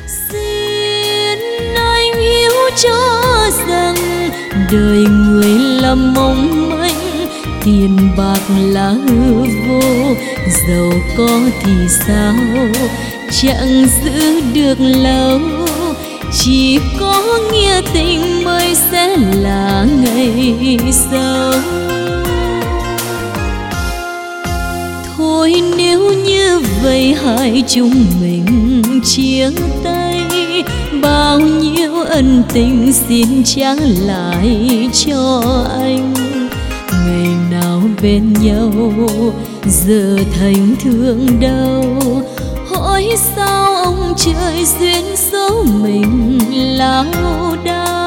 Xin anh hiểu cho rằng đời người là mong manh, tiền bạc là hư vô, giàu có thì sao chẳng giữ được lâu, chỉ có nghĩa tình mới sẽ là ngày sau. Thôi nếu như vậy hai chúng mình chia tay, bao nhiêu ân tình xin trả lại cho anh. Ngày nào bên nhau giờ thành thương đau, hỏi sao ông trời duyên số mình lao đao.